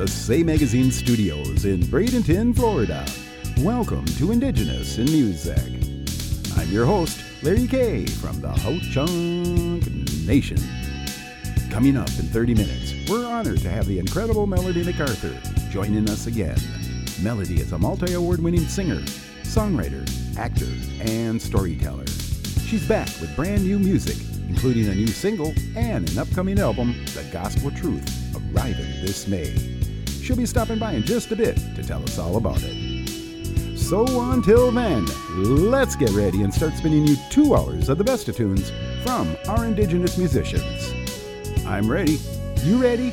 the Say Magazine studios in Bradenton, Florida. Welcome to Indigenous in Music. I'm your host, Larry K. from the Ho-Chunk Nation. Coming up in 30 minutes, we're honored to have the incredible Melody MacArthur joining us again. Melody is a multi-award-winning singer, songwriter, actor, and storyteller. She's back with brand new music, including a new single and an upcoming album, The Gospel Truth, arriving this May. She'll be stopping by in just a bit to tell us all about it. So until then, let's get ready and start spinning you 2 hours of the best of tunes from our Indigenous musicians. I'm ready. You ready?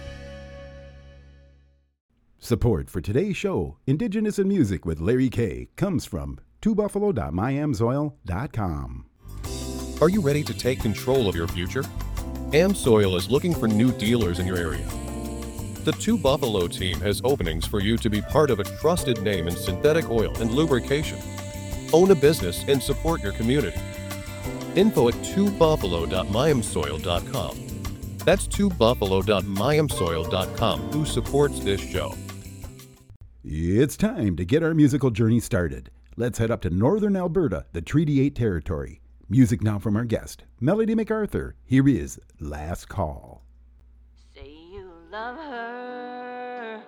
Support for today's show, Indigenous in Music with Larry K., comes from twobuffalo.myamsoil.com. Are you ready to take control of your future? AmSoil is looking for new dealers in your area. The Two Buffalo team has openings for you to be part of a trusted name in synthetic oil and lubrication. Own a business and support your community. Info at twobuffalo.myamsoil.com. That's twobuffalo.myamsoil.com, who supports this show. It's time to get our musical journey started. Let's head up to northern Alberta, the Treaty 8 territory. Music now from our guest, Melody MacArthur. Here is Last Call. Say you love her.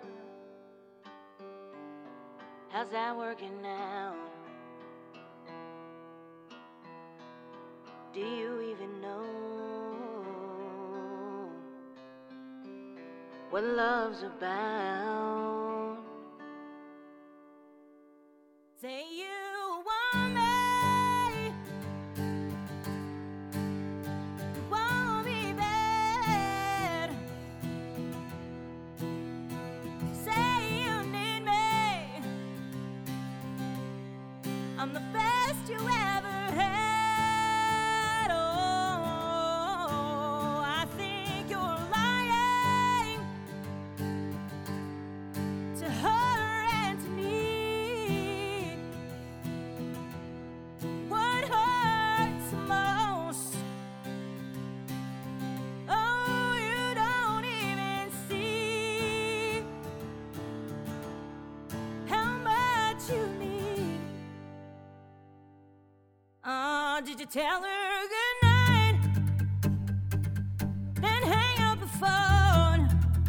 How's that working out? Do you even know what love's about? Say you want me. I'm the best you ever had. Oh, I think you're lying to her and to me. What hurts most? Oh, you don't even see how much you need. Did you tell her goodnight? Then hang up the phone.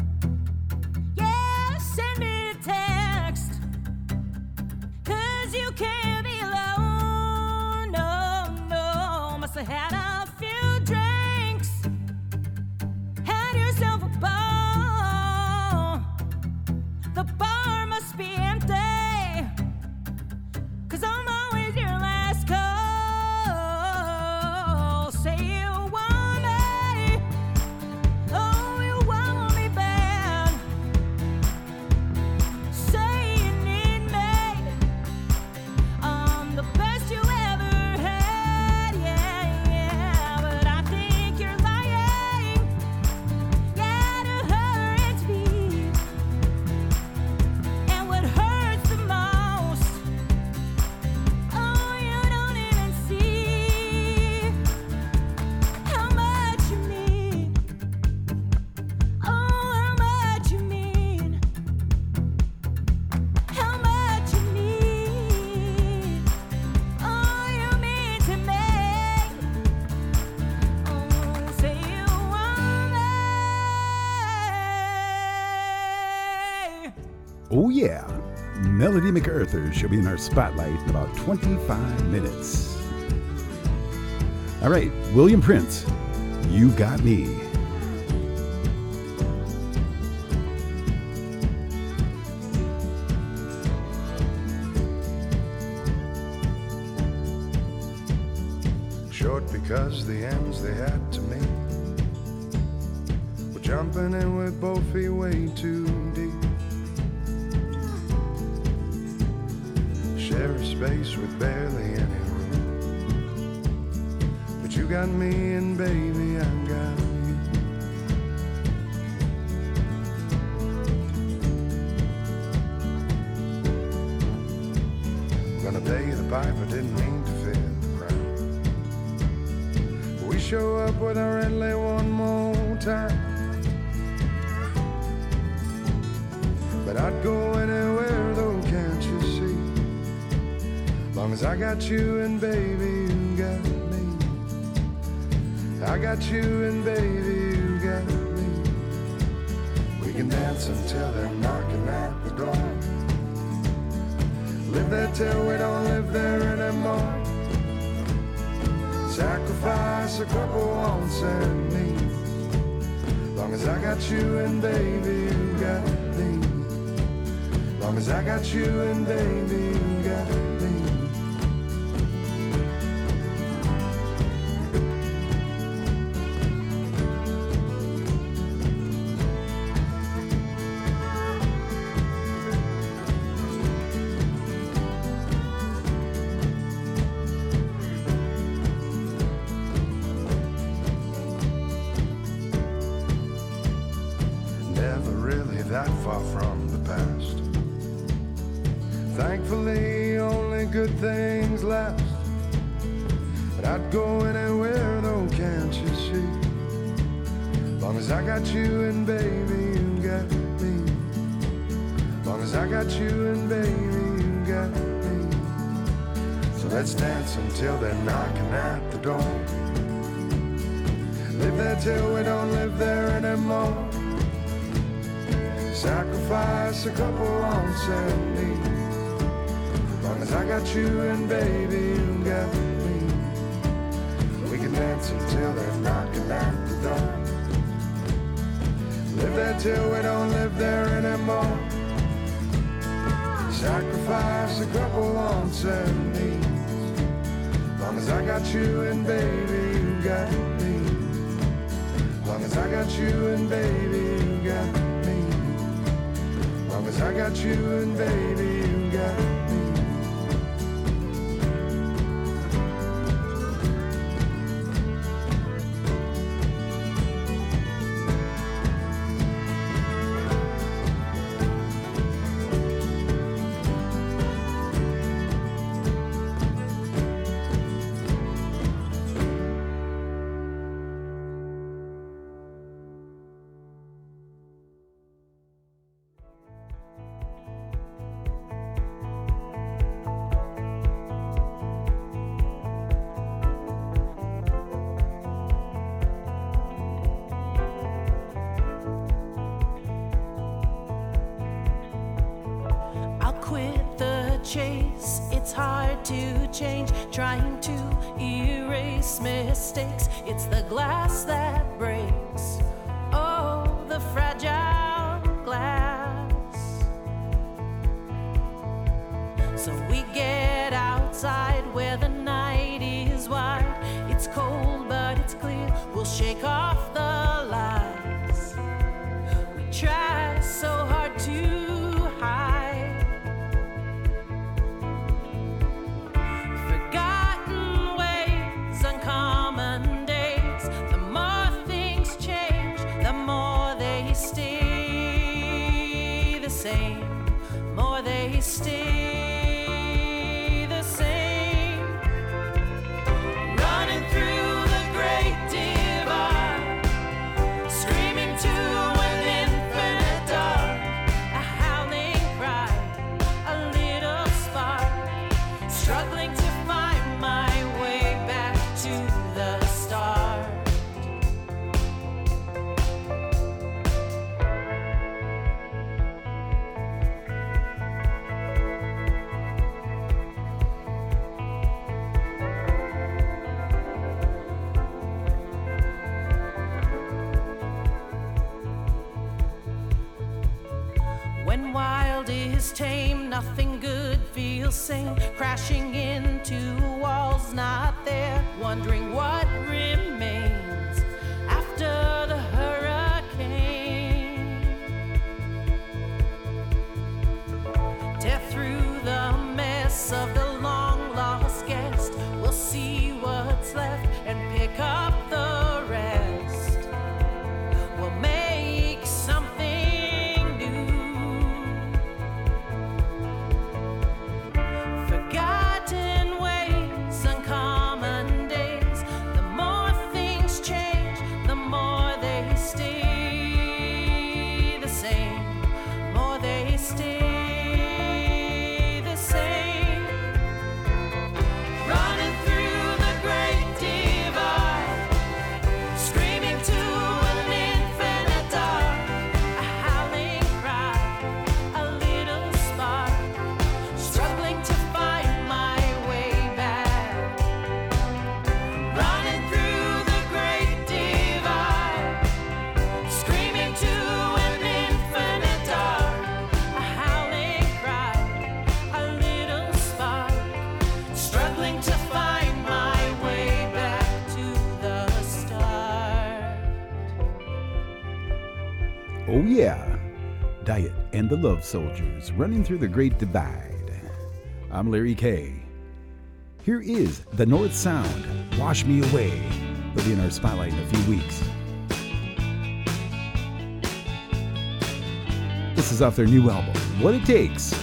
Yeah, send me a text. 'Cause you can't be alone. No, must have had a few drinks. Had yourself a ball. The bar must be empty. 'Cause I'm always your last call. Oh yeah, Melody MacArthur she'll be in our spotlight in about 25 minutes. All right, William Prince, You Got Me. Short because the ends they had to meet were jumping in with both feet way too deep. Share a space with barely any room, but you got me and baby I got you. Gonna pay the piper, didn't mean to fill the crowd. We show up with our Redley one more time. long as I got you and baby, you got me. I got you and baby, you got me. We can dance until they're knocking at the door. Live there till we don't live there anymore. Sacrifice a couple wants and needs. Long as I got you and baby, you got me. Long as I got you and baby, you got me. That far from the past. Thankfully, only good things last. But I'd go anywhere, though, can't you see? Long as I got you and baby, you got me. Long as I got you and baby, you got me. So let's dance until they're knocking at the door. Live there till we don't live there anymore. Sacrifice a couple wants and needs. Long as I got you and baby, you got me. We can dance until they're knocking at the door. Live there till we don't live there anymore. Sacrifice a couple wants and needs. Long as I got you and baby, you got me. Long as I got you and baby, you got me. Long as I got you and baby, you got me. Chase, it's hard to change, trying to erase mistakes. It's the glass that breaks, oh, the fragile glass. So we get outside where the night is wide. It's cold but it's clear, we'll shake off the lies. We try so hard to hide. Stay the same, running through the great divide, screaming to an infinite dark, a howling cry, a little spark, struggling to find my way back to the start. Tame, nothing good feels sane, crashing into walls not there, wondering what remains after the hurricane. Tear through the mess of the long lost guest, we'll see what's left and pick up the rest. We'll make something new. Forgotten ways, uncommon days. The more things yeah, Diet and the Love Soldiers running through the Great Divide. I'm Larry K. Here is the North Sound, Wash Me Away. They'll be in our spotlight in a few weeks. This is off their new album, What It Takes.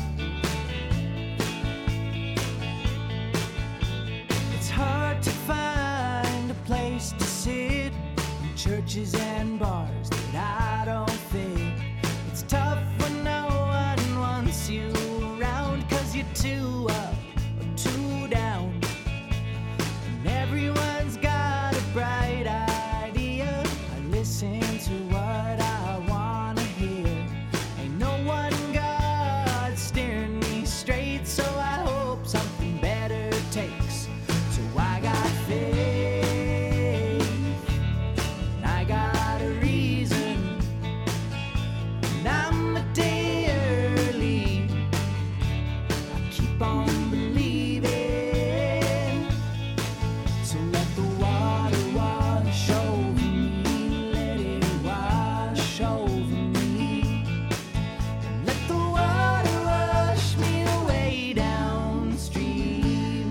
It's hard to find a place to sit in churches and bars that I don't fit. It's tough when no one wants you around 'cause you're too up or too down. And everyone's got a bright idea. I listen to what I wanna hear. Ain't no one God steering me straight, so I hope something better takes. So I got faith, and I got a reason, and I'm a day early. I keep on believing, so let the water wash over me, let it wash over me. Let the water wash me away downstream.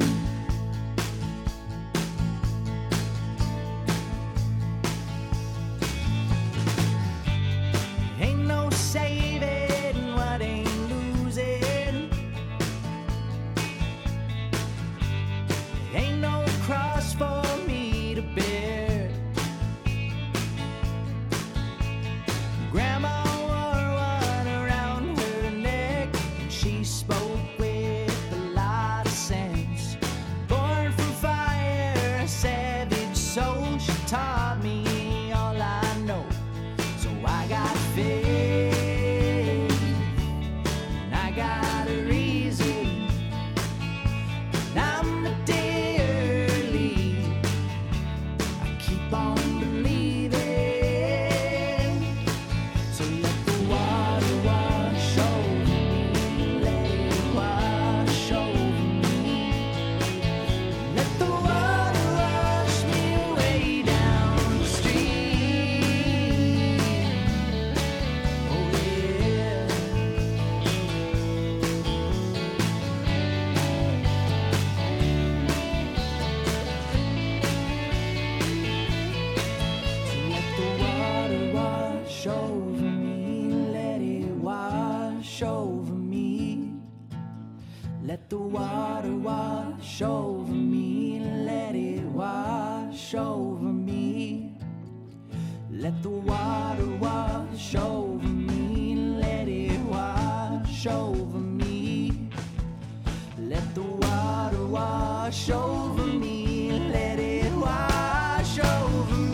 Ain't no saving what ain't losing. Ain't no cross for me to bear. Grandma wore one around her neck, and she spoke with a lot of sense. Born from fire, a savage soul, she taught me all I know. So I got faith, and I got a reason, and I'm a day early. I keep on believing, so let the water wash over me, let it wash over me. Let the water wash me away downstream. Oh yeah. So let the water wash over me, let it wash over me. Let the water wash over me, let it wash over me. Let the water wash over me, let it wash over me. Let the water wash over me, let it wash over me.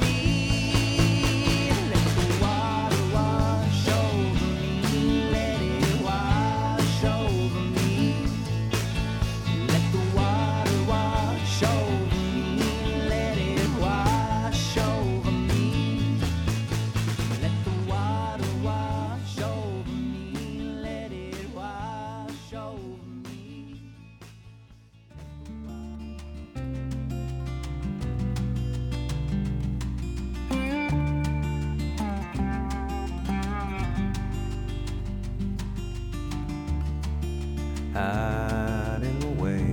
Let the water wash over me, let it wash over me. Let the water wash over me, let it wash over me. Let the water wash over me, let it wash over me. Hiding away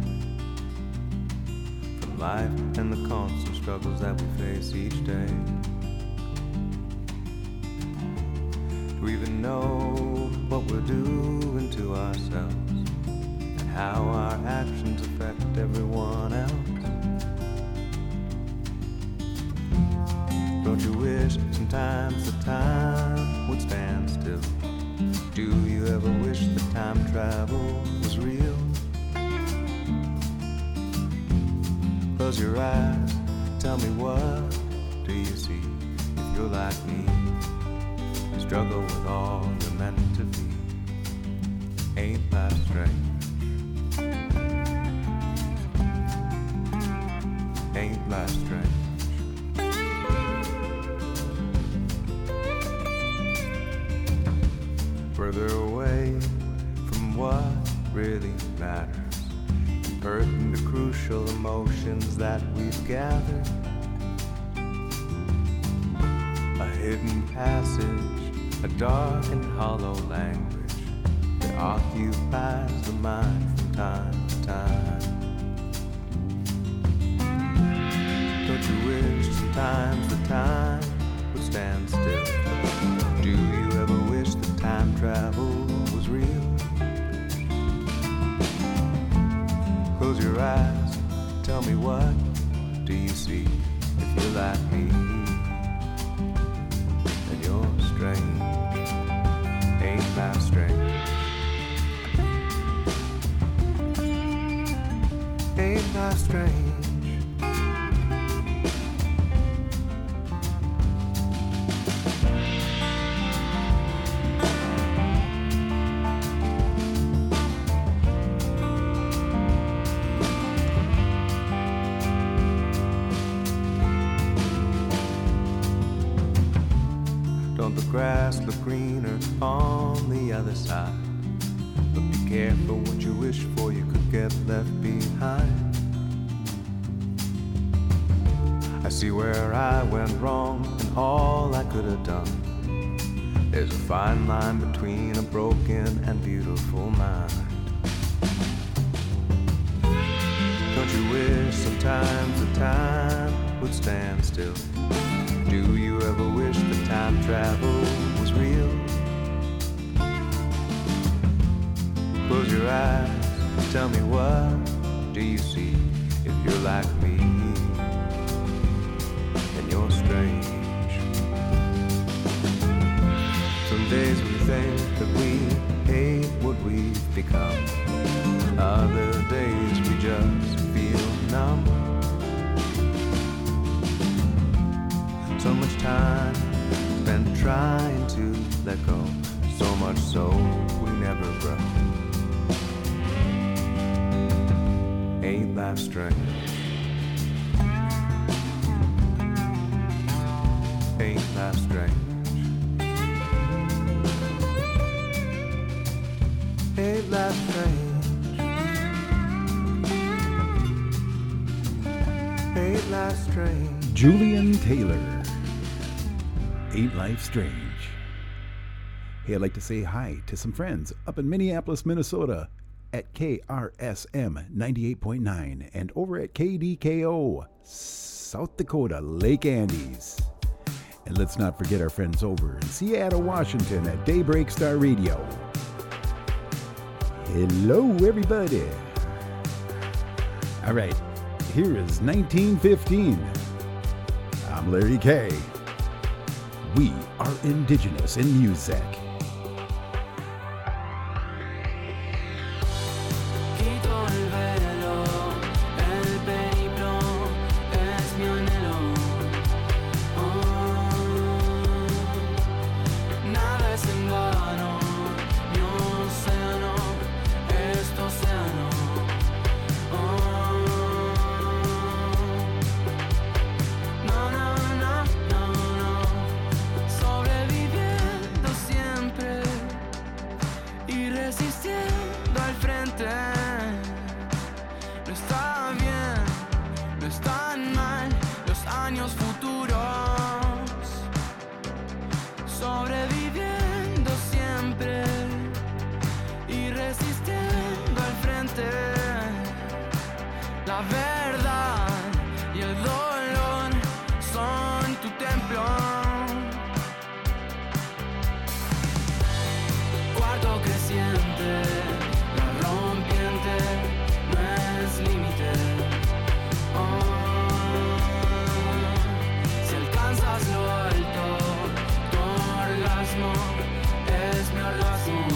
from life and the constant struggles that we face each day. Do we even know what we're doing to ourselves and how our actions affect everyone else? Don't you wish sometimes the time would stand still? Do you ever wish that time travel was real? Close your eyes, tell me what do you see? If you're like me, you struggle with all you're meant to be. Ain't that strange? Ain't that strange? Further away from what really matters, hurting the crucial emotions that we've gathered. A hidden passage a dark and hollow language that occupies the mind from time to time. Don't you wish sometimes the time would stand still? Do you ever wish that time travel was real? Close your eyes, tell me what do you see if you're like me? And you're strange, ain't life strange? Ain't life strange? Grass look greener on the other side, but be careful what you wish for, you could get left behind. I see where I went wrong and all I could have done. There's a fine line between a broken and beautiful mind. Don't you wish sometimes the time would stand still? Do you ever wish that time travel was real? Close your eyes, tell me what do you see if you're like me? And you're strange. Some days we think that we hate what we've become. Other days we just feel numb. So much time spent trying to let go, so much so we never grow. Ain't life strange? Ain't life strange? Ain't life strange? Ain't life strange? Julian Taylor. Ain't Life Strange. Hey, I'd like to say hi to some friends up in Minneapolis, Minnesota at KRSM 98.9 and over at KDKO, South Dakota, Lake Andes. And let's not forget our friends over in Seattle, Washington at Daybreak Star Radio. Hello, everybody. All right, here is 1915. I'm Larry K. We are indigenous in music.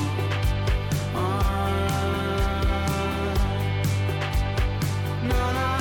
No, no.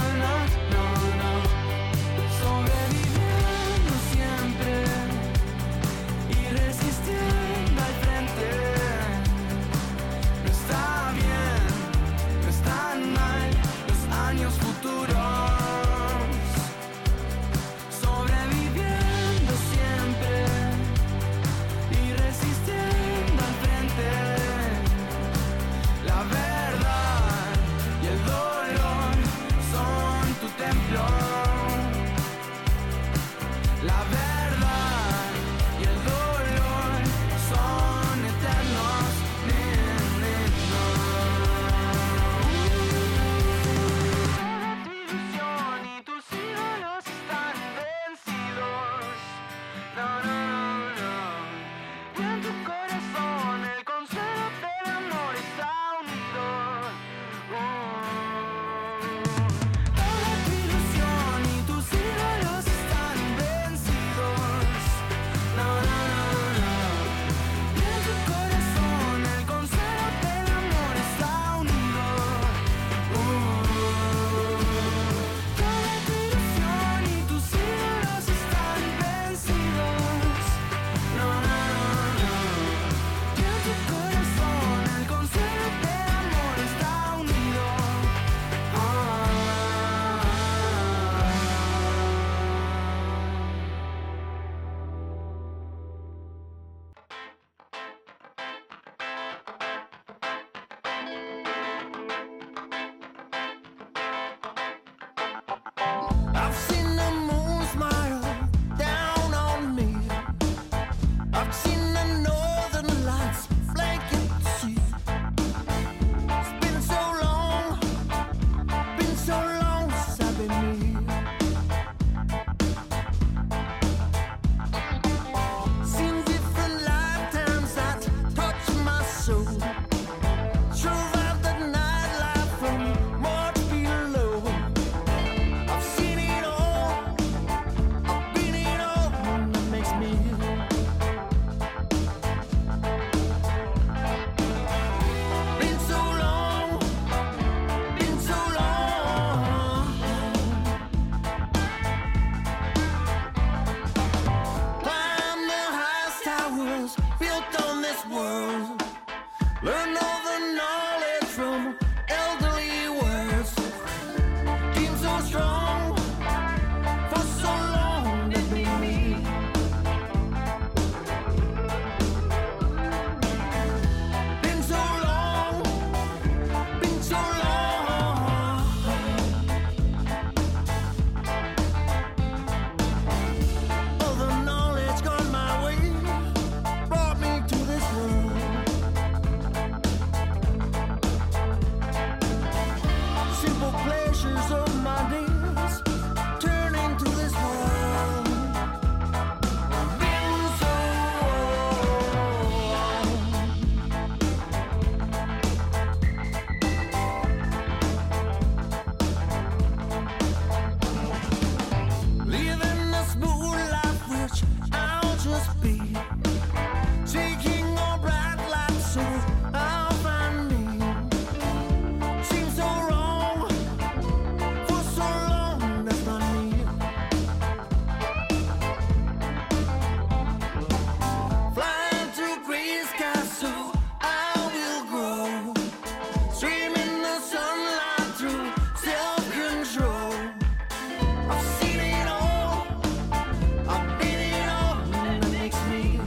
Swimming the sunlight through self-control. I've seen it all, I've been it all, and that makes me.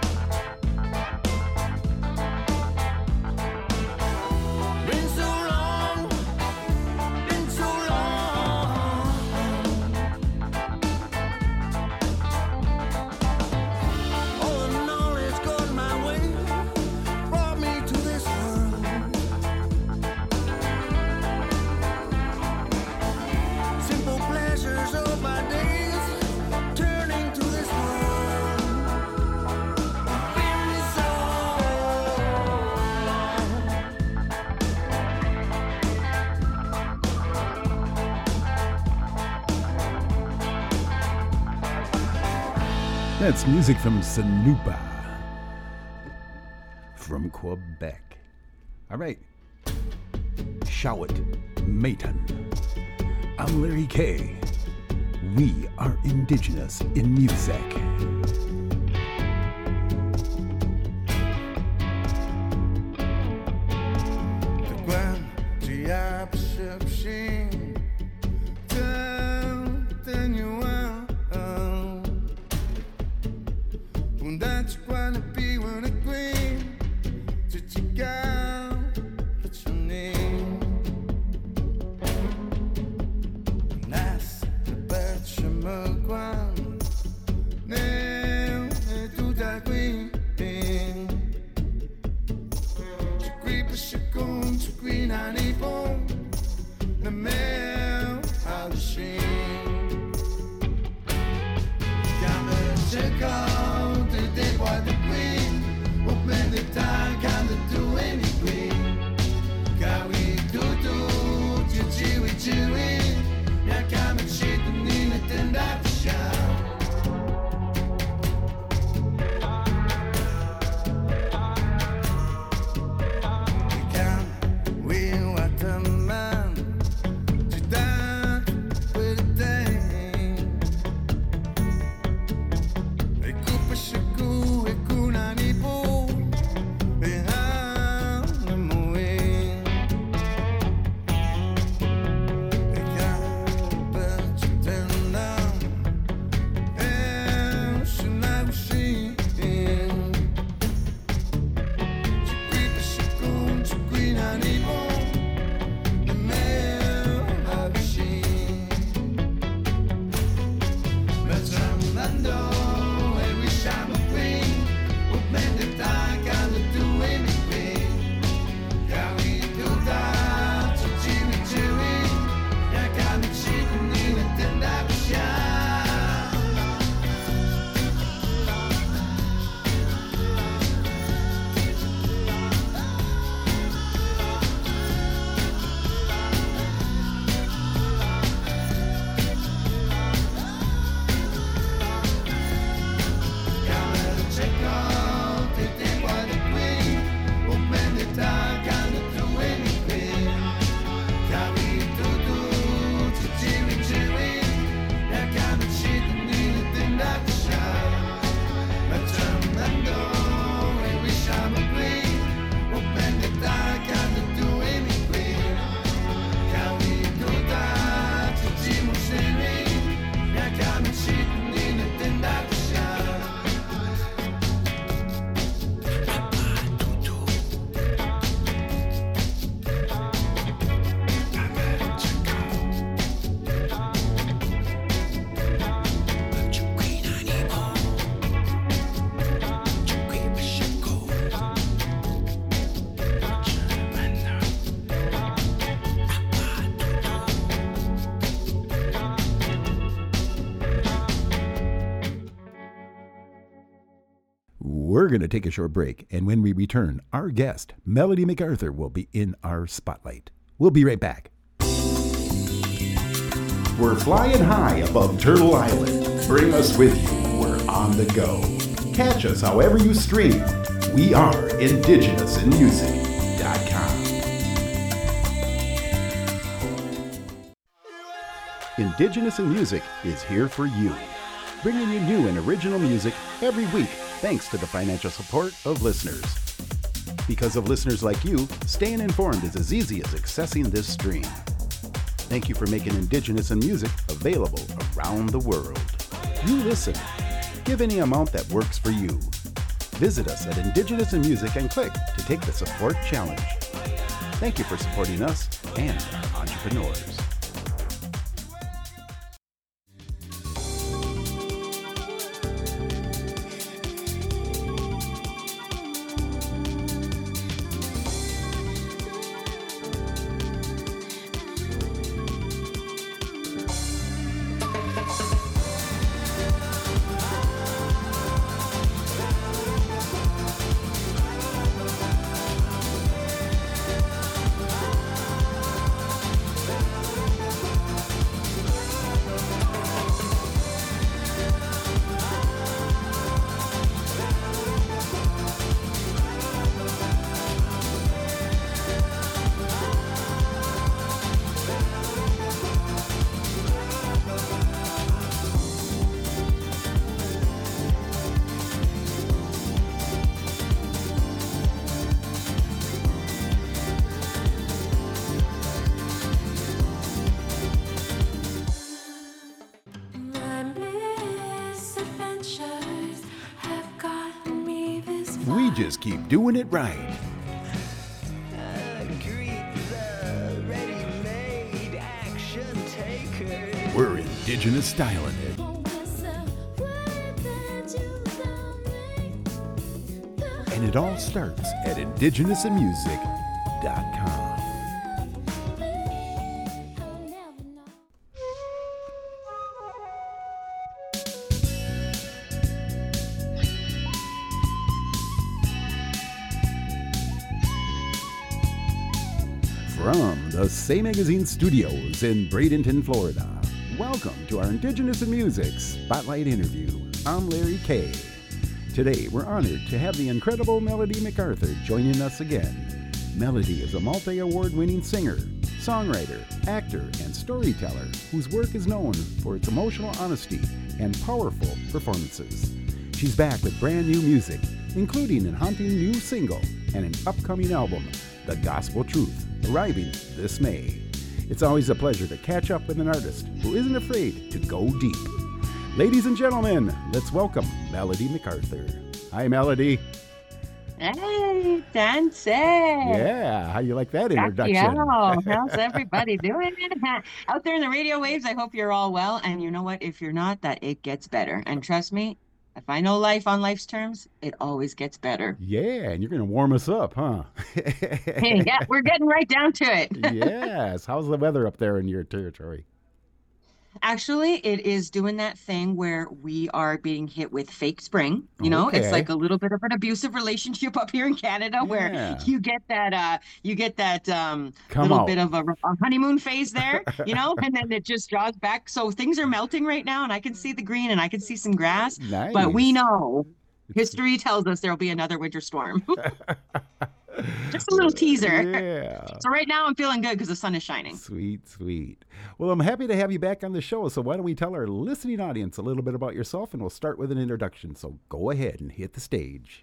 Been so long, been so long. All the knowledge gone my way brought me to this world. Simple pleasures of my days turning to this world. Been so long. That's music from Sanupa from Quebec. All right. Shawit Mayton. I'm Larry K. We are indigenous in music. When the perception then you are. When that's gonna be when a queen to check out what's your name. Nas the bird shimmerquan now to that queen. To creep a shakun to queen and a bone. The mail how the shame. Gamma check out the day by the queen. Open the time, can't do anything. Carry do, chiwi. Yeah, come and shit the Nina Tenda to shout. We what a man to die with a day. E coupe shaku e kuna ni po e ha na moe. E ka per chitena e shina ushi. Chiquita shaku chiquina ni po. We're going to take a short break, and when we return, our guest, Melody MacArthur, will be in our spotlight. We'll be right back. We're flying high above Turtle Island. Bring us with you. We're on the go. Catch us however you stream. We are indigenousinmusic.com. Indigenous in Music is here for you, bringing you new and original music every week thanks to the financial support of listeners. Because of listeners like you, staying informed is as easy as accessing this stream. Thank you for making Indigenous in Music available around the world. You listen. Give any amount that works for you. Visit us at Indigenous in Music and click to take the support challenge. Thank you for supporting us and our entrepreneurs. We just keep doing it right. We're Indigenous styling it. And it all starts at indigenousinmusic.com. From the Say Magazine Studios in Bradenton, Florida, welcome to our Indigenous in Music Spotlight interview. I'm Larry Kay. Today, we're honored to have the incredible Melody MacArthur joining us again. Melody is a multi-award-winning singer, songwriter, actor, and storyteller whose work is known for its emotional honesty and powerful performances. She's back with brand new music, including a haunting new single and an upcoming album, The Gospel Truth, arriving this May. It's always a pleasure to catch up with an artist who isn't afraid to go deep. Ladies and gentlemen, let's welcome Melody MacArthur. Hi, Melody. Hey, Dance. Yeah, how you like that introduction? How's everybody doing? Out there in the radio waves, I hope you're all well. And you know what? If you're not, that it gets better. And trust me, if I know life on life's terms, it always gets better. Yeah, and you're going to warm us up, huh? Yeah, we're getting right down to it. Yes. How's the weather up there in your territory? Actually, it is doing that thing where we are being hit with fake spring. You know, it's like a little bit of an abusive relationship up here in Canada where you get that little bit of a honeymoon phase there, you know, and then it just draws back. So things are melting right now, and I can see the green and I can see some grass. Nice. But we know history tells us there'll be another winter storm. Just a little teaser. Yeah. So right now I'm feeling good because the sun is shining. Sweet, sweet. Well, I'm happy to have you back on the show. So why don't we tell our listening audience a little bit about yourself, and we'll start with an introduction. So go ahead and hit the stage.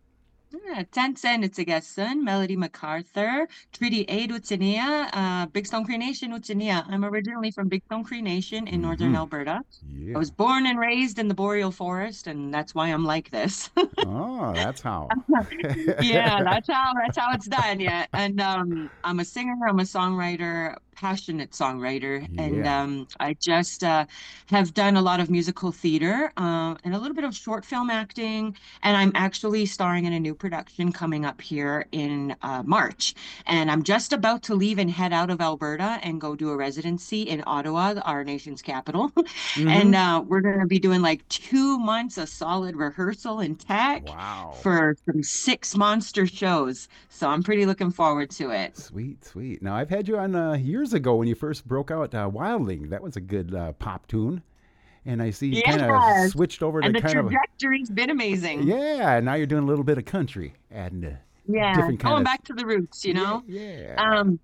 Tansen Utsigesen, Melody MacArthur, Treaty Aid Utsinia, Big Stone Cree Nation Utsinia. I'm originally from Big Stone Cree Nation in northern Alberta. Yeah. I was born and raised in the boreal forest, and that's why I'm like this. Oh, that's how. Yeah, that's how it's done. Yeah, and I'm a singer, I'm a songwriter, passionate songwriter, and I just have done a lot of musical theater and a little bit of short film acting, and I'm actually starring in a new production coming up here in March, and I'm just about to leave and head out of Alberta and go do a residency in Ottawa, our nation's capital. And we're going to be doing like 2 months of solid rehearsal and tech for some 6 monster shows, so I'm pretty looking forward to it. Sweet, sweet. Now, I've had you on years ago when you first broke out Wildling. That was a good pop tune. And I see you kind of switched over to kind of... And the trajectory's been amazing. Yeah, and now you're doing a little bit of country and different kind going back to the roots, you know? Yeah.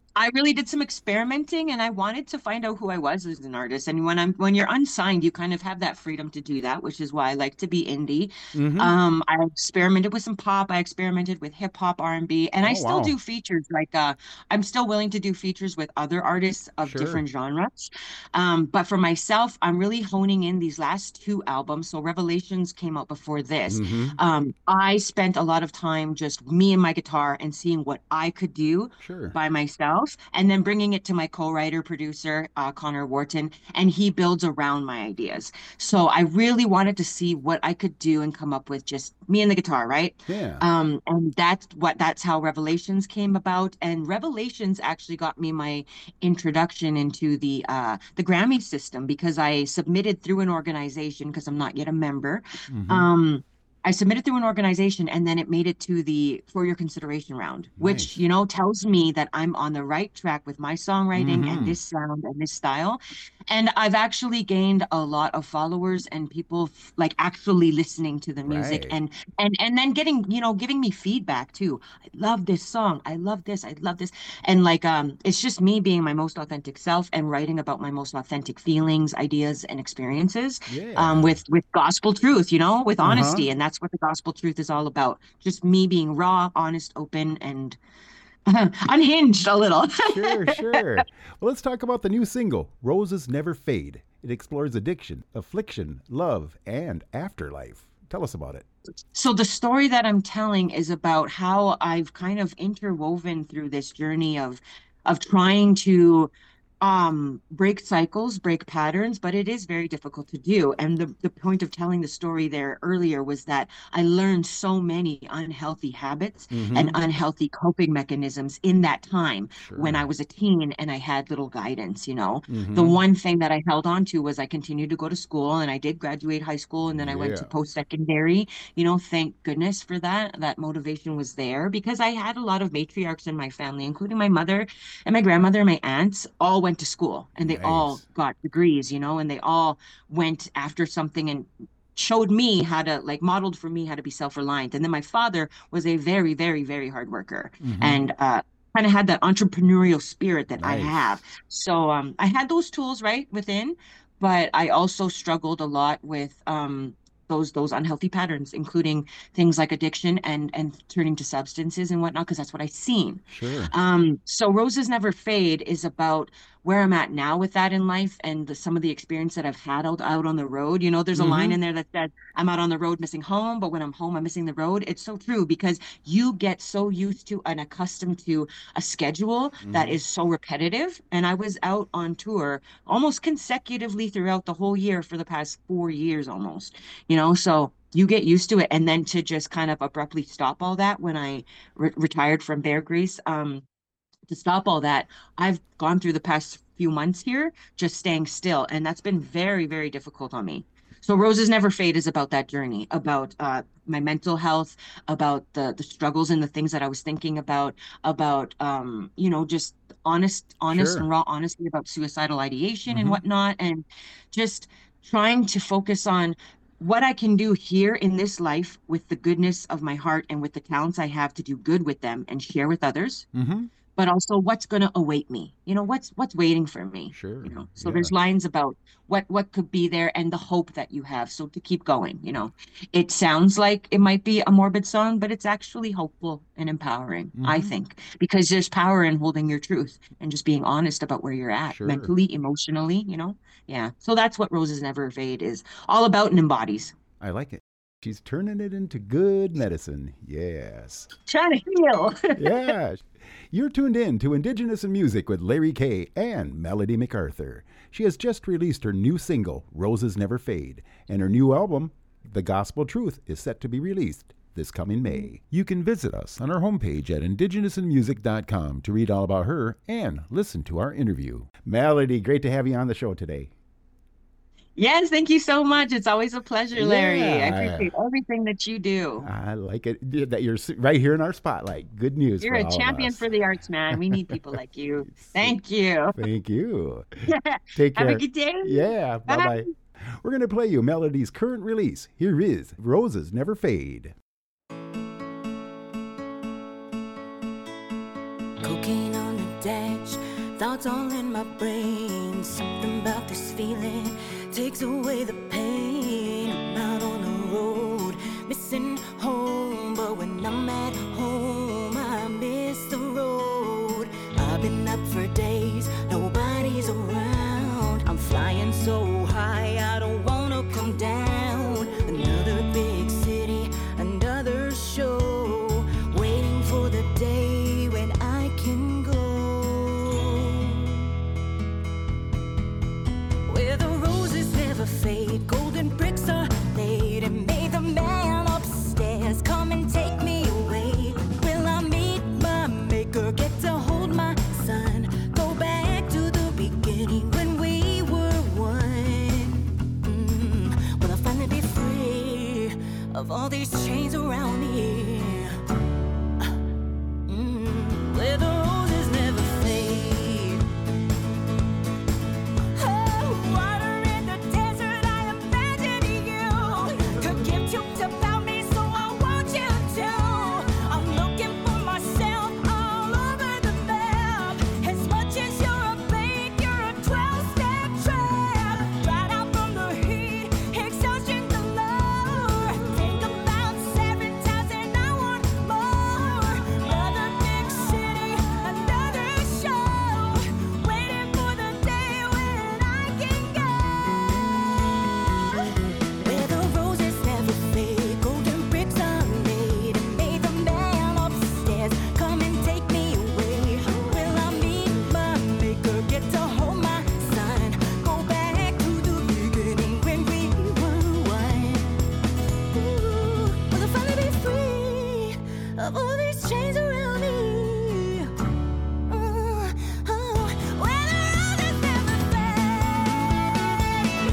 I really did some experimenting and I wanted to find out who I was as an artist. And when you're unsigned, you kind of have that freedom to do that, which is why I like to be indie. Mm-hmm. I experimented with some pop, I experimented with hip hop, R&B, and I Oh, still wow. do features. Like I'm still willing to do features with other artists of Sure. different genres. But for myself, I'm really honing in these last two albums. So Revelations came out before this. Mm-hmm. I spent a lot of time just me and my guitar and seeing what I could do Sure. by myself, and then bringing it to my co-writer producer, Connor Wharton, and he builds around my ideas. So I really wanted to see what I could do and come up with just me and the guitar, right? Yeah. And that's how Revelations came about. And Revelations actually got me my introduction into the Grammy system because I submitted through an organization because I'm not yet a member. Mm-hmm. I submitted through an organization and then it made it to the for your consideration round, which, Nice. tells me that I'm on the right track with my songwriting and Mm-hmm. this sound and this style. And I've actually gained a lot of followers and people like actually listening to the music Right. and then getting, giving me feedback too. I love this song. I love this. I love this. And like it's just me being my most authentic self and writing about my most authentic feelings, ideas, and experiences Yeah. with gospel truth, with Uh-huh. honesty. And that's what the gospel truth is all about. Just me being raw, honest, open, and unhinged a little. Sure, sure. Well, let's talk about the new single, Roses Never Fade. It explores addiction, affliction, love, and afterlife. Tell us about it. So the story that I'm telling is about how I've kind of interwoven through this journey of trying to break cycles, break patterns, but it is very difficult to do. And the point of telling the story there earlier was that I learned so many unhealthy habits and Mm-hmm. unhealthy coping mechanisms in that time when I Sure. was a teen and I had little guidance. The Mm-hmm. one thing that I held on to was I continued to go to school and I did graduate high school and then I went to Yeah. post-secondary. Thank goodness for that. That motivation was there because I had a lot of matriarchs in my family, including my mother and my grandmother and my aunts all went to school and they all Nice. got degrees, and they all went after something and showed me how to like modeled for me how to be self-reliant. And then my father was a very, very, very hard worker Mm-hmm. and kind of had that entrepreneurial spirit that I have. Nice. So I had those tools right within, but I also struggled a lot with those unhealthy patterns, including things like addiction and turning to substances and whatnot, because that's what I seen. Sure. So Roses Never Fade is about where I'm at now with that in life and some of the experience that I've had out on the road. There's a line Mm-hmm. in there that says, I'm out on the road missing home, but when I'm home, I'm missing the road. It's so true because you get so used to and accustomed to a schedule that Mm-hmm. is so repetitive. And I was out on tour almost consecutively throughout the whole year for the past 4 years almost, so you get used to it. And then to just kind of abruptly stop all that when I retired from Bear Grease, to stop all that, I've gone through the past few months here just staying still, and that's been very, very difficult on me. So Roses Never Fade is about that journey, about my mental health, about the struggles and the things that I was thinking about just honest Sure. and raw honesty about suicidal ideation and Mm-hmm. whatnot, and just trying to focus on what I can do here in this life with the goodness of my heart and with the talents I have to do good with them and share with others, Mm-hmm. but also what's going to await me, what's waiting for me, Sure. so Yeah. there's lines about what could be there and the hope that you have, so to keep going. It sounds like it might be a morbid song, but it's actually hopeful and empowering, I Mm-hmm. think, because there's power in holding your truth and just being honest about where you're at Sure. mentally, emotionally. Yeah, so that's what Roses Never Fade is all about and embodies. I like it. She's turning it into good medicine. Yes. Trying to heal. Yeah. You're tuned in to Indigenous in Music with Larry Kay and Melody MacArthur. She has just released her new single, Roses Never Fade, and her new album, The Gospel Truth, is set to be released this coming May. You can visit us on our homepage at indigenousinmusic.com to read all about her and listen to our interview. Melody, great to have you on the show today. Yes, thank you so much. It's always a pleasure, Larry. I Yeah. appreciate everything that you do. I like it that you're right here in our spotlight. Good news You're for a all champion of us. for the arts, man. We need people like you. Thank you. Thank you. Take Have a care. good day. Yeah, Bye. bye-bye. We're going to play you Melody's current release. Here is Roses Never Fade. Cocaine on the dash, thoughts all in my brain. Something about this feeling takes away the pain. I'm out on the road, missing home, but when I'm at home, I miss the road. I've been up for days, nobody's around. I'm flying so high, I don't wanna come down. Another big city, another show, waiting for the day when I can go. Where the roses never fade, golden bricks are laid, and may the man upstairs come and take me away. Will I meet my maker, get to hold my son, go back to the beginning when we were one? Will I finally be free of all these chains around me? Where the roses never fade. Oh, water in the desert, I imagine you could give two about me, so I want you to. I'm looking for myself all over the map. As much as you're a bait, you're a 12-step trap. Right out from the heat, exhaustion galore. Think about 7,000, I want more. Another big city, another show, waiting for the day when I can go. Where the roses never fade, golden bricks are made, and may the man upstairs come and take me away. Will I meet my maker, get to hold my son, go back to the beginning when we were one? Will I finally be free of all these chains around me? Where the roses never fade.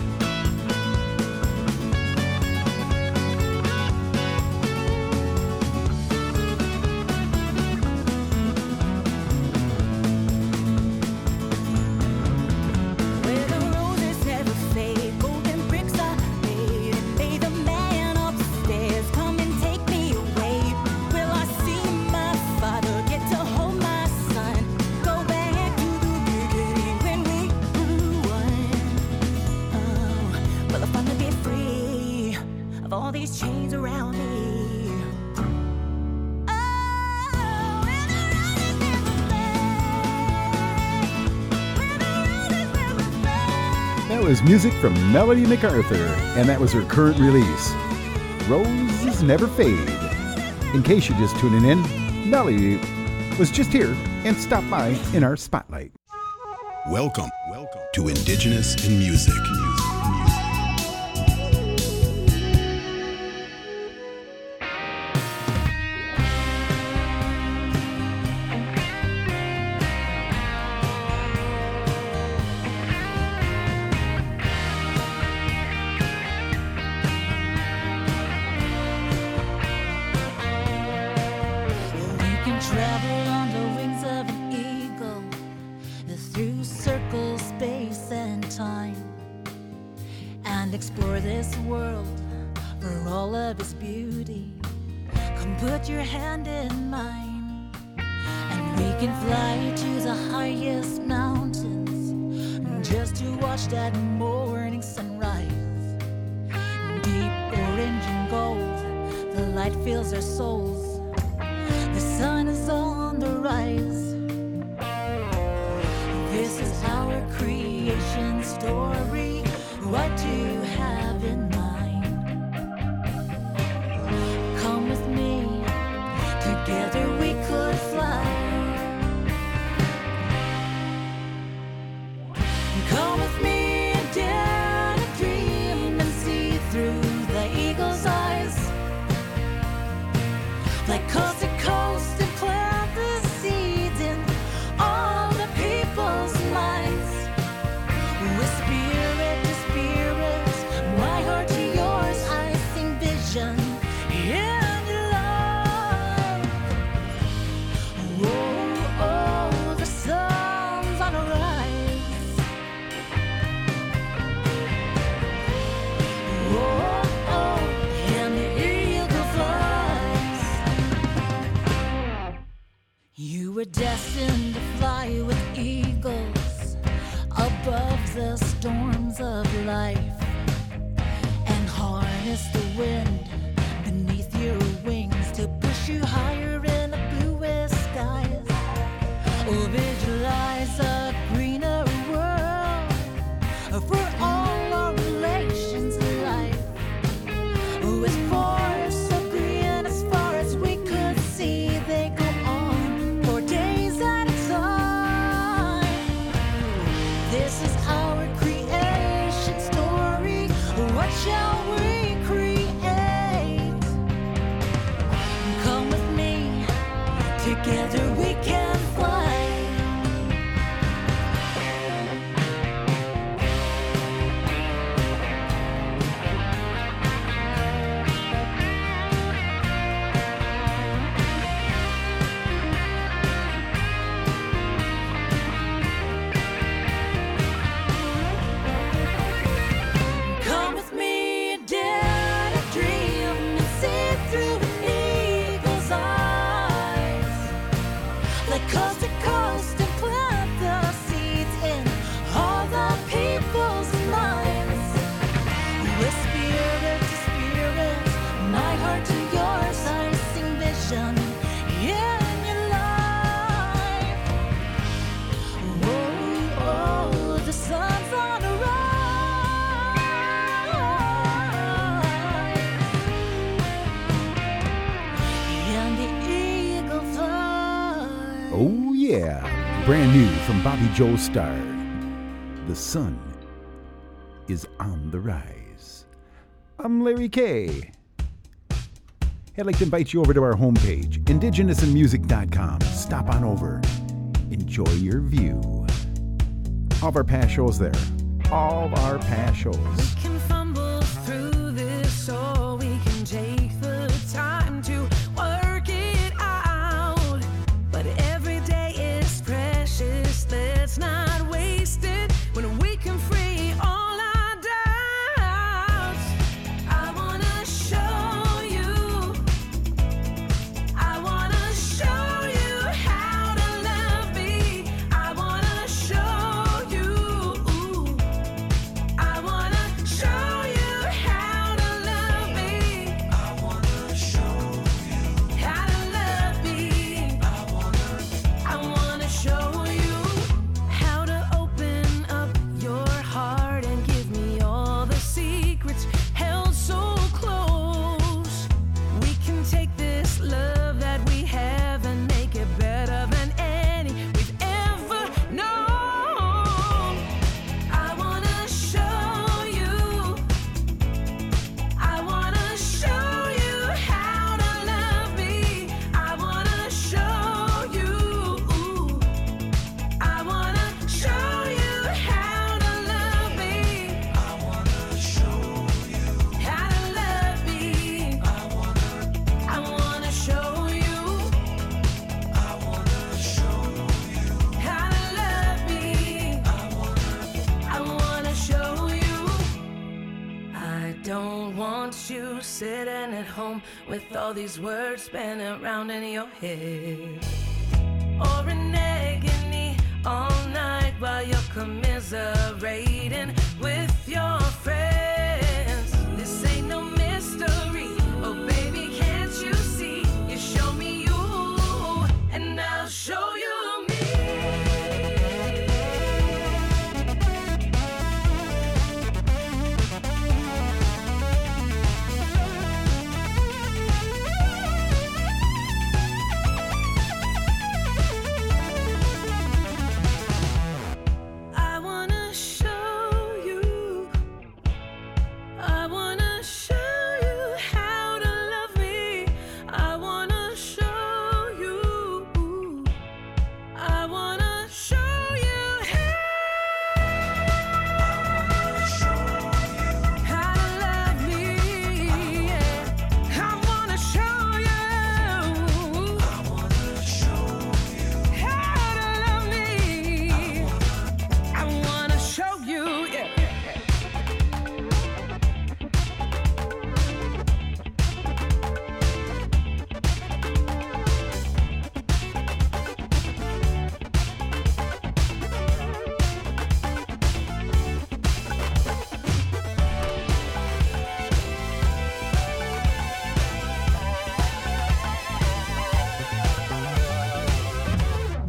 Where the roses never fade, golden bricks are made, and may the man upstairs come and take me away. Will I see my father, get to hold my son, go back to the beginning when we were one? Will I finally be free of all these chains around me? Where the roses never fade. Where the roses never fade. That was music from Melody MacArthur, and that was her current release, Roses Never Fade. In case you're just tuning in, Melody was just here and stopped by in our spotlight. Welcome to Indigenous in Music. We can travel on the wings of an eagle through circles, space, and time, and explore this world for all of its beauty. Come put your hand in mine, and we can fly to the highest mountains just to watch that morning sunrise. Deep orange and gold, the light fills our souls. The sun is on the rise. This is our creation story. What do you have in mind? Come with me, together we could fly. Come with me and dare to dream and see through the eagle's eyes. Like coast to coast and plant the seeds in all the people's minds. With spirit to spirit, my heart to yours, I sing vision in love. Oh, oh, the sun's on the rise. Oh, oh, and the eagle flies. You were destined to fly with ease. life and harness the wind beneath your wings to push you higher in the bluest skies. Or visualize a greener world for all our relations alike. With forests so green as far as we could see, they go on for days at a time. This is our creation story. What shall we create? Come with me, together we can fly. Come with me, dare to dream and see through an eagle's eyes. Like coast to coast and plant the seeds in all the people's minds. With spirit to spirit, my heart to yours, I sing vision in your life. Oh, oh, the sun's on the rise. And the eagle flies. Oh, yeah. Brand new from Bobby Joe Starr. The sun is on the rise. I'm Larry K. I'd like to invite you over to our homepage, indigenousinmusic.com. Stop on over. Enjoy your view. All of our past shows there. All of our past shows. We can fumble through this, or we can take the time to work it out. But every day is precious. Let's not waste it when we can free all our doubts. I wanna show you. I wanna show you how to love me. I wanna show you. I wanna show you how to love me. I wanna show you how to love me. I wanna show you how to open up your heart and give me all the secrets held so close. We can take this love that we have and make it better than any we've ever known. I wanna show you. I wanna show you how to love me. I wanna show you. I wanna show you how to love me. I wanna show you how to love me. I wanna show you. I wanna show you how to love me. I wanna show you. I don't want you sitting at home with all these words spinning around in your head, or in agony all night while you're commiserating with your friends. This ain't no mystery. Oh, baby, can't you see? You show me you, and I'll show you me. I wanna show you.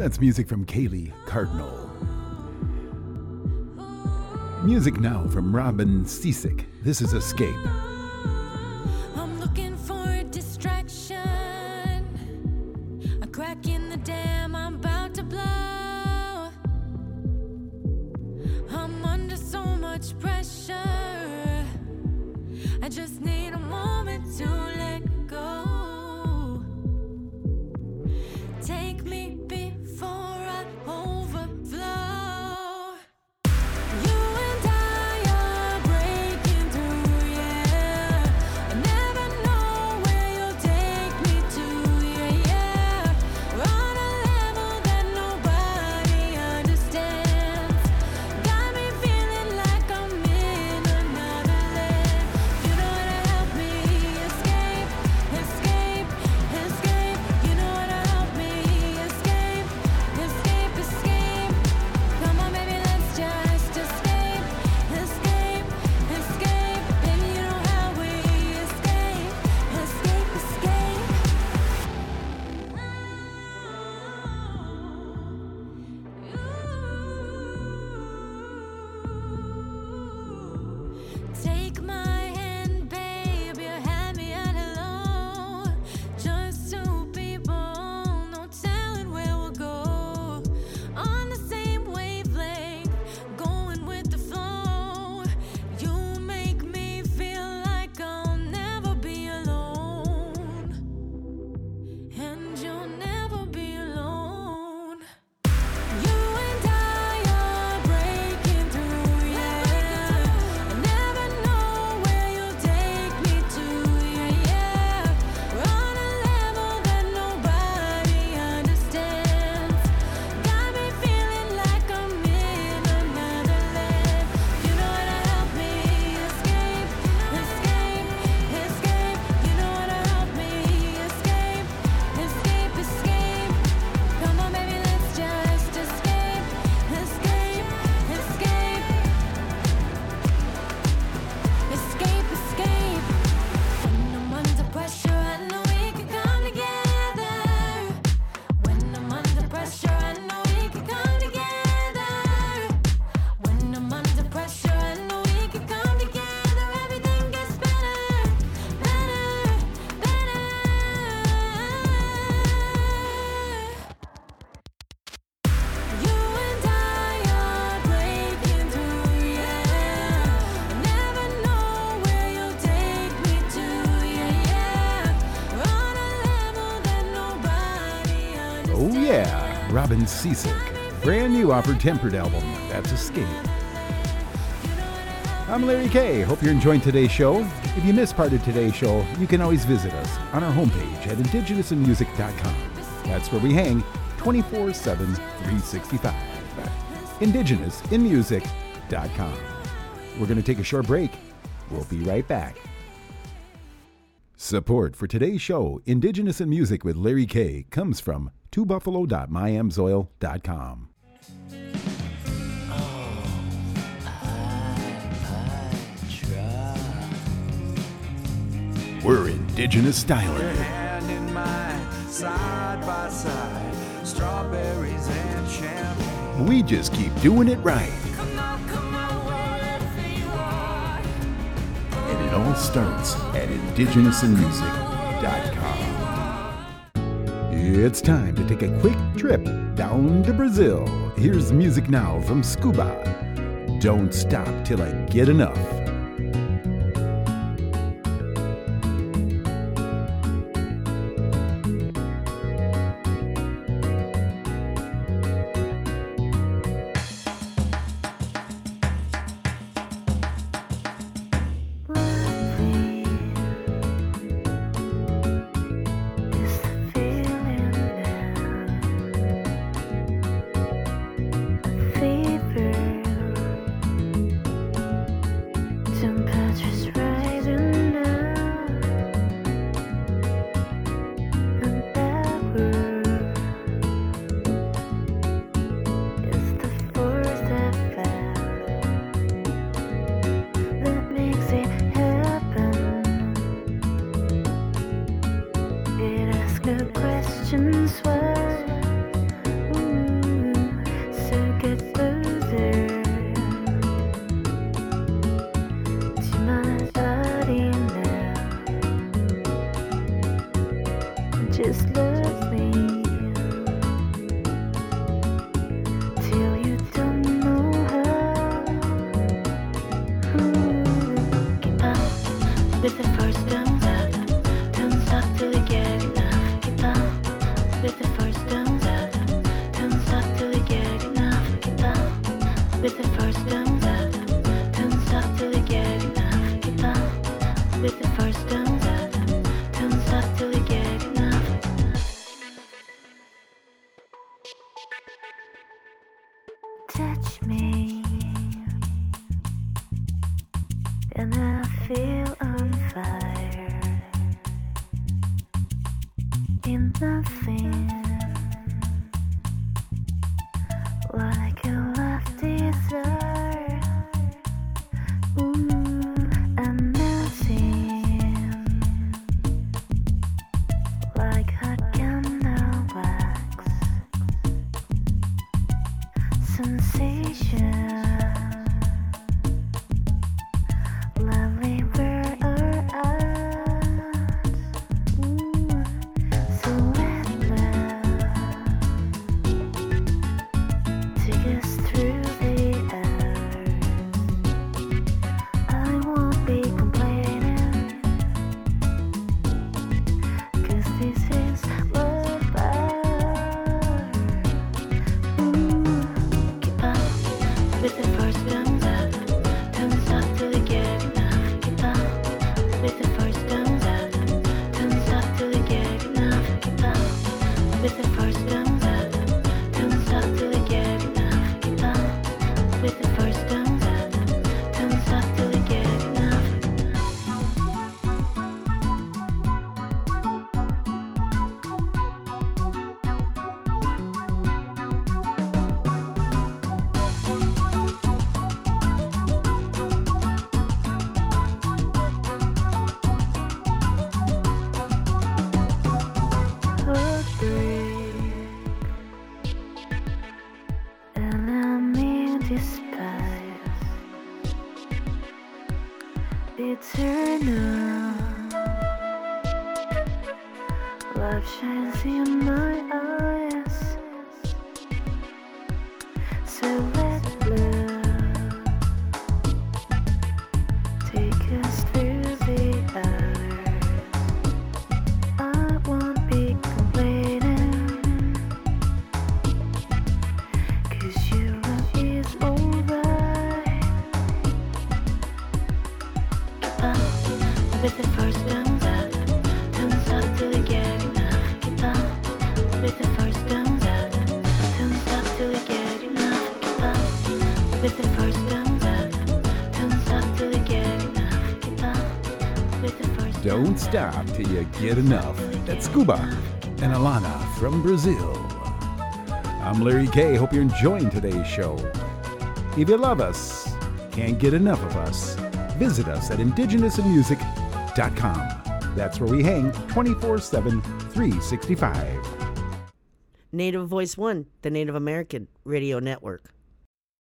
That's music from Kaylee Cardinal. Music now from Robin Seasick. This is Escape. I'm looking for a distraction. A crack in the dam, I'm about to blow. I'm under so much pressure. I just need a moment to let go. Take me before I overflow. You and I are breaking through, yeah. I never know where you'll take me to, yeah, yeah. We're on a level that nobody understands. Got me feeling like I'm in another land. You know how to help me escape, escape, escape. You know how to help me escape, escape, escape. Come on, baby, let's just escape, escape, escape. Baby, you know how we escape, escape, escape. Take my hand, baby, hand me out alone. Just two people, no telling where we'll go. On the same wavelength, going with the flow. You make me feel like I'll never be alone. And you'll never be alone. You and I are breaking through, yeah. I never know where you'll take me to, yeah, yeah. We're on a level that nobody understands. Got me feeling like I'm in another land. You know how to help me escape, escape, escape. You know how to help me escape, escape, escape. Come on, baby, let's just escape, escape, escape. Escape, escape. When I'm under pressure, I know we can come together. When I'm under pressure, I know we can come together. When I'm under pressure, I know we can come together. Everything gets better, better, better. You and I are breaking through, yeah. I never know where you'll take me to, yeah, yeah. We're on a level that nobody understands. Oh yeah, Robin Seasick. Brand new off her Tempered album. That's Escape. I'm Larry K. Hope you're enjoying today's show. If you missed part of today's show, you can always visit us on our homepage at indigenousinmusic.com. That's where we hang 24/7, 365. indigenousinmusic.com. We're going to take a short break. We'll be right back. Support for today's show, Indigenous in Music with Larry K., comes from twobuffalo.myamsoil.com. We're Indigenous styling. Hand in mine, side by side, strawberries and champagne. We just keep doing it right. Come on, wherever you are. And it all starts at indigenousinmusic.com. It's time to take a quick trip down to Brazil. Here's music now from Scuba. Don't stop till I get enough. Fever. with the first thumbs up, thumbs up till you get enough. Keep up with the first thumbs up, thumbs up till you get enough. Touch me, and I feel on fire. In nothing like a love desire. I'm melting like hot candle wax. Sensation, lovely where our eyes. So let love take us through the hours. I won't be complaining, 'cause this is what keep up with the first thumbs up till you get enough. Keep up with the first thumbs up till you get enough. Keep up with the first thumbs up till you get enough. Keep up with the first thumbs up till you get enough. Enemy despise, eternal love shines in my eyes. So let love take us through the hours. I won't be complaining, 'cause your love is alright. Keep up with the first thumbs up till you get enough. Keep up with the first thumbs up till you get enough. Keep up with the first thumbs up till you get enough. Keep up with the first. Don't stop till you get enough. That's Scuba and Alana from Brazil. I'm Larry K. Hope you're enjoying today's show. If you love us, can't get enough of us, visit us at indigenousinmusic.com. That's where we hang 24/7, 365. Native Voice One, the Native American Radio Network.